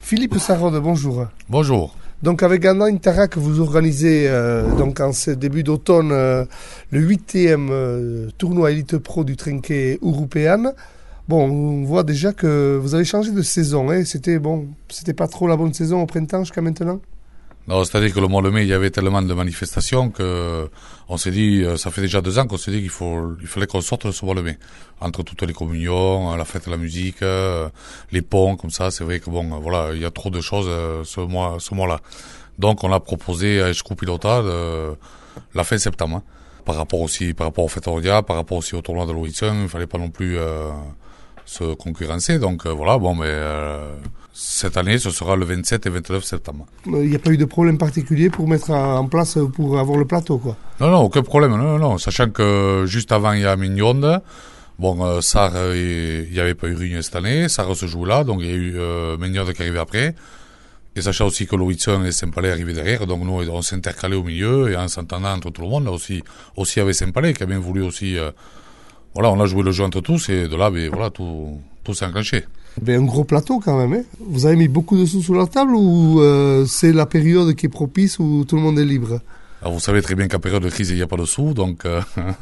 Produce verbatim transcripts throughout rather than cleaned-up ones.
Philippe Sarrode, bonjour. Bonjour. Donc avec Gandin Interac, vous organisez euh, donc en ce début d'automne euh, le huitième euh, tournoi Elite Pro du Trinquet européen. Bon, on voit déjà que vous avez changé de saison. Hein. C'était bon, c'était pas trop la bonne saison au printemps jusqu'à maintenant. Non, c'est-à-dire que le mois de mai, il y avait tellement de manifestations que on s'est dit, ça fait déjà deux ans qu'on s'est dit qu'il faut, il fallait qu'on sorte de ce mois de mai. Entre toutes les communions, la fête de la musique, les ponts, comme ça, c'est vrai que bon, voilà, il y a trop de choses ce mois, ce mois-là. Donc, on a proposé à Escou Pilota de, la fin septembre. Hein. Par rapport aussi, par rapport au Fête Ordia, par rapport aussi au tournoi de l'Horizon, il fallait pas non plus euh, se concurrencer. Donc euh, voilà, bon, mais euh, cette année, ce sera le vingt-sept et vingt-neuf septembre. Il n'y a pas eu de problème particulier pour mettre en place, pour avoir le plateau, quoi? Non, non, aucun problème, non, non, non. Sachant que juste avant, il y a Mignonde. Bon, euh, Sarre, il n'y avait pas eu réunion cette année. Sarre se joue là, donc il y a eu euh, Mignonde qui est arrivé après. Et sachant aussi que l'Horizon et Saint-Palais arrivaient derrière, donc nous, on s'est intercalé au milieu, et en s'entendant entre tout le monde, là aussi, aussi avec Saint-Palais, qui a bien voulu aussi, euh, voilà, on a joué le jeu entre tous, et de là, ben, voilà, tout, tout s'est enclenché. Ben, un gros plateau quand même, hein. Vous avez mis beaucoup de sous sur la table, ou euh, c'est la période qui est propice où tout le monde est libre? Alors, vous savez très bien qu'en période de crise, il n'y a pas de sous, donc euh,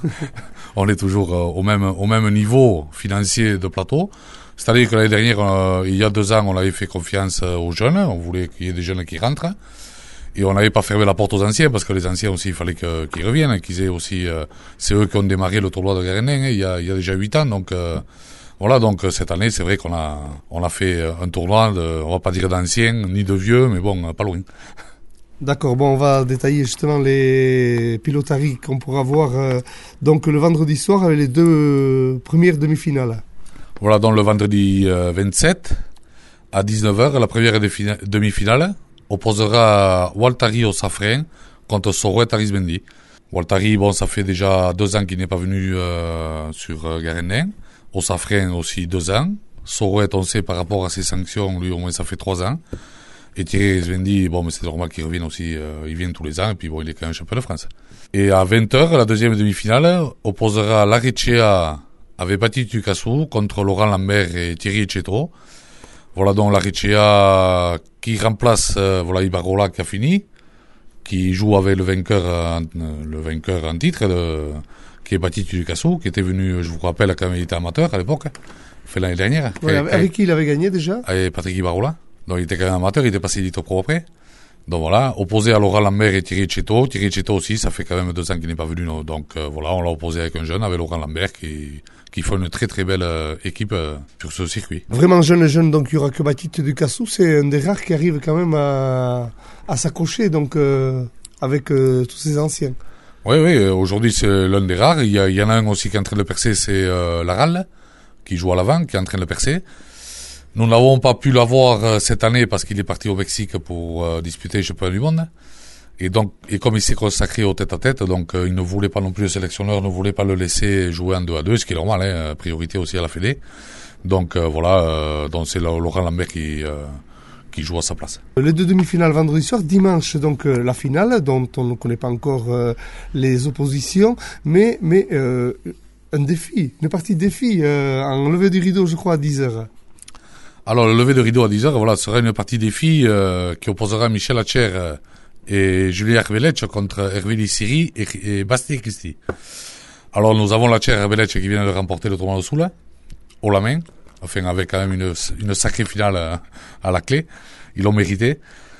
on est toujours euh, au même au même niveau financier de plateau. C'est-à-dire que l'année dernière, euh, il y a deux ans, on avait fait confiance euh, aux jeunes, on voulait qu'il y ait des jeunes qui rentrent, et on n'avait pas fermé la porte aux anciens, parce que les anciens aussi, il fallait que, qu'ils reviennent, qu'ils aient aussi, euh, c'est eux qui ont démarré le tournoi de Garennin, hein, il y a, il y a déjà huit ans, donc euh, voilà, donc cette année, c'est vrai qu'on a on a fait un tournoi, de, on va pas dire d'anciens, ni de vieux, mais bon, pas loin. D'accord, bon, on va détailler justement les pilotaries qu'on pourra voir euh, donc le vendredi soir avec les deux euh, premières demi-finales. Voilà, donc le vendredi euh, vingt-sept à dix-neuf heures, la première demi-finale opposera Waltari au Safrin contre Sorouet Arismendi. Waltari, bon, ça fait déjà deux ans qu'il n'est pas venu euh, sur euh, Garennin. Au Safrin aussi deux ans. Sorouet, on sait par rapport à ses sanctions, lui au moins ça fait trois ans. Et Thierry Arismendi, bon, mais c'est normal qu'il revienne aussi, euh, il vient tous les ans, et puis bon, il est quand même champion de France. Et à vingt heures, la deuxième demi-finale opposera Larechea avec Baptiste Ducassou contre Laurent Lambert et Thierry Echetto. Voilà donc Larechea qui remplace euh, voilà Ibarola qui a fini, qui joue avec le vainqueur en, le vainqueur en titre, de, qui est Baptiste Ducassou, qui était venu, je vous rappelle, quand il était amateur à l'époque, fait l'année dernière. Ouais, avec, avec qui il avait gagné déjà? Avec Patrick Ibarola. Donc il était quand même amateur, il était passé Elite Pro après. Donc voilà, opposé à Laurent Lambert et Thierry Echetto. Thierry Echetto aussi, ça fait quand même deux ans qu'il n'est pas venu. Donc euh, voilà, on l'a opposé avec un jeune, avec Laurent Lambert, qui, qui fait une très très belle euh, équipe euh, sur ce circuit. Vraiment jeune jeune, donc il n'y aura que Baptiste Ducassou. C'est un des rares qui arrive quand même à, à s'accrocher donc euh, avec euh, tous ces anciens. Oui, oui, aujourd'hui c'est l'un des rares. Il y, a, il y en a un aussi qui est en train de percer, c'est euh, Laral, qui joue à l'avant, qui est en train de percer. Nous n'avons pas pu l'avoir euh, cette année parce qu'il est parti au Mexique pour euh, disputer le championnat du monde. Et donc, et comme il s'est consacré au tête-à-tête, donc euh, il ne voulait pas non plus, le sélectionneur ne voulait pas le laisser jouer en deux à deux, ce qui est normal, hein, priorité aussi à la Fédé. Donc euh, voilà, euh, donc c'est Laurent Lambert qui euh, qui joue à sa place. Les deux demi-finales vendredi soir, dimanche donc euh, la finale dont on ne connaît pas encore euh, les oppositions, mais mais euh, un défi, une partie défi euh, en levée du rideau, je crois à dix heures. Alors, le lever de rideau à dix heures, voilà, sera une partie des filles euh, qui opposera Michel Hatcher euh, et Julia Hervelec contre Hervé Lissiri et, et Bastien Christie. Alors, nous avons Hatcher et Hervelec qui viennent de remporter le tournoi de Soula, haut la main, enfin, avec quand même une, une sacrée finale à, à la clé. Ils l'ont mérité.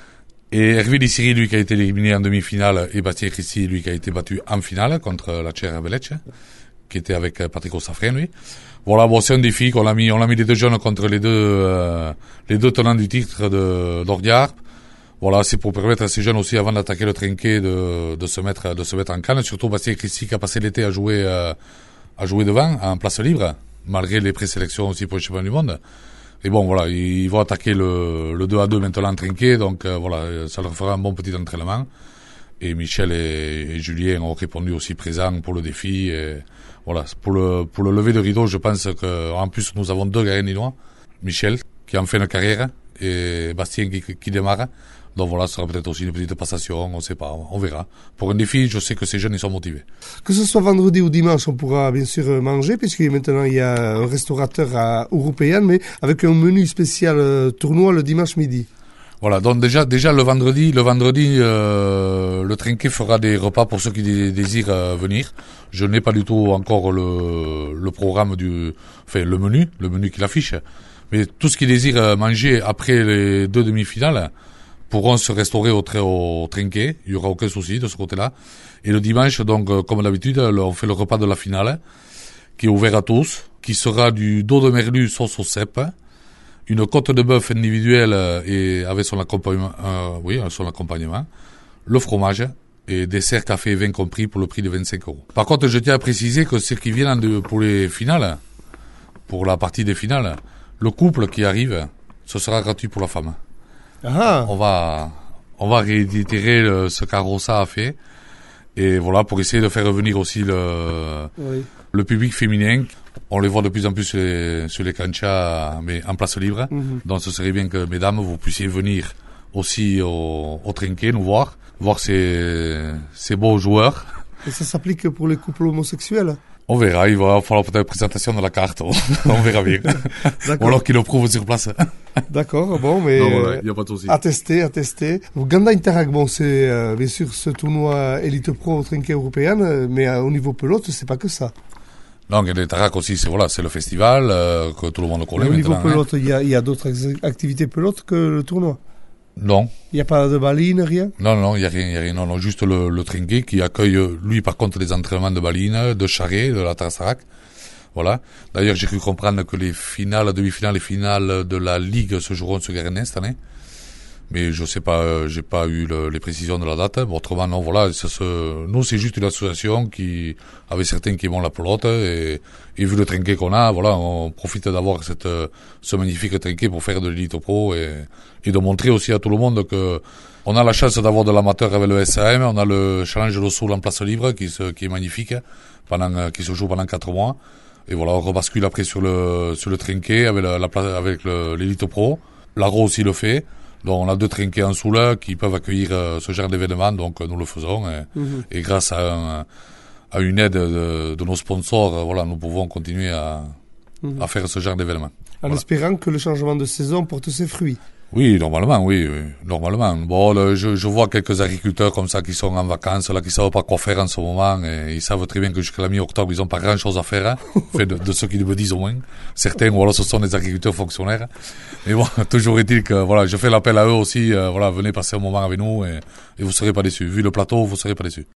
Et Hervé Lissiri, lui, qui a été éliminé en demi-finale, et Bastien Christie, lui, qui a été battu en finale contre Hatcher et Hervelec, qui était avec Patrick Safrin, lui. Voilà, bon, c'est un défi qu'on a mis, on a mis les deux jeunes contre les deux, euh, les deux tenants du titre de, d'Ordiarp. Voilà, c'est pour permettre à ces jeunes aussi, avant d'attaquer le trinquet, de, de se mettre, de se mettre en canne. Surtout Bastien Christie qui a passé l'été à jouer, euh, à jouer devant, en place libre, malgré les présélections aussi pour le championnat du monde. Et bon, voilà, ils vont attaquer le, le deux à deux maintenant en trinquet, donc, euh, voilà, ça leur fera un bon petit entraînement. Et Michel et, et Julien ont répondu aussi présents pour le défi. Et voilà, pour le pour le lever de rideau, je pense que en plus nous avons deux Gareninois. Michel, qui a en fait une carrière, et Bastien qui, qui démarre. Donc voilà, ce sera peut-être aussi une petite passation, on ne sait pas, on verra. Pour un défi, je sais que ces jeunes, ils sont motivés. Que ce soit vendredi ou dimanche, on pourra bien sûr manger, puisque maintenant il y a un restaurateur à Européen, mais avec un menu spécial euh, tournoi le dimanche midi. Voilà, donc déjà, déjà le vendredi, le vendredi, euh, le Trinquet fera des repas pour ceux qui dé- désirent euh, venir. Je n'ai pas du tout encore le, le programme du, enfin le menu, le menu qu'il affiche, mais tout ce qui désire manger après les deux demi-finales pourront se restaurer au, au Trinquet. Il y aura aucun souci de ce côté-là. Et le dimanche, donc, euh, comme d'habitude, on fait le repas de la finale, qui est ouvert à tous, qui sera du dos de merlu sauce au cèpe, une côte de bœuf individuelle et avec son accompagnement, euh, oui, son accompagnement, le fromage et dessert, café et vin compris pour le prix de vingt-cinq euros. Par contre, je tiens à préciser que ceux qui viennent de, pour les finales, pour la partie des finales, le couple qui arrive, ce sera gratuit pour la femme. Ah. On va, on va réitérer le, ce qu'Arosa a fait. Et voilà, pour essayer de faire revenir aussi le, oui. le public féminin. On les voit de plus en plus sur les, sur les canchas, mais en place libre. Mm-hmm. Donc ce serait bien que, mesdames, vous puissiez venir aussi au, au Trinquet, nous voir, voir ces, ces beaux joueurs. Et ça s'applique pour les couples homosexuels? On verra, il va falloir peut-être présentation de la carte, on verra bien. Ou alors qu'il le prouve sur place. D'accord, bon, mais non, voilà, y a pas de souci. À tester, à tester. Ganda Interag, bon, c'est euh, bien sûr ce tournoi Elite Pro au Trinquet européen, mais euh, au niveau pelote, c'est pas que ça. Non, Ganda Interag aussi, c'est voilà, c'est le festival euh, que tout le monde connaît. Mais au niveau pelote, il hein. y a, y a d'autres activités pelote que le tournoi? Non. Il n'y a pas de baline, rien? Non, non, il n'y a rien, il y a rien. Non, non, juste le, le Trinquet qui accueille, lui, par contre, des entraînements de baline, de charret, de la Tassarac. Voilà. D'ailleurs, j'ai cru comprendre que les finales, demi-finales et finales de la Ligue se joueront sur Guérenet cette année. Mais je sais pas, euh, j'ai pas eu le, les précisions de la date. Bon, autrement, non, voilà, ça se, nous, c'est juste une association qui, avec certains qui aiment la pelote et, et vu le Trinquet qu'on a, voilà, on profite d'avoir cette, ce magnifique Trinquet pour faire de l'élite pro et, et de montrer aussi à tout le monde que on a la chance d'avoir de l'amateur avec le S A M, on a le challenge de Soul en place libre qui se, qui est magnifique pendant, qui se joue pendant quatre mois. Et voilà, on rebascule après sur le, sur le Trinquet avec la, la place, avec l'élite pro. L'Agro aussi le fait. Donc on a deux trinquets en Soula qui peuvent accueillir euh, ce genre d'événement, donc euh, nous le faisons. Et, mm-hmm. et grâce à, un, à une aide de, de nos sponsors, euh, voilà, nous pouvons continuer à, mm-hmm. à faire ce genre d'événement. En voilà. espérant que le changement de saison porte ses fruits. Oui, normalement, oui, oui normalement. Bon, le, je, je vois quelques agriculteurs comme ça qui sont en vacances, là, qui savent pas quoi faire en ce moment, et ils savent très bien que jusqu'à la mi-octobre, ils ont pas grand-chose à faire, hein, fait de, de ceux qui me disent au moins. Certains, voilà, ce sont des agriculteurs fonctionnaires. Mais bon, toujours est-il que, voilà, je fais l'appel à eux aussi, euh, voilà, venez passer un moment avec nous, et, et vous serez pas déçus. Vu le plateau, vous serez pas déçus.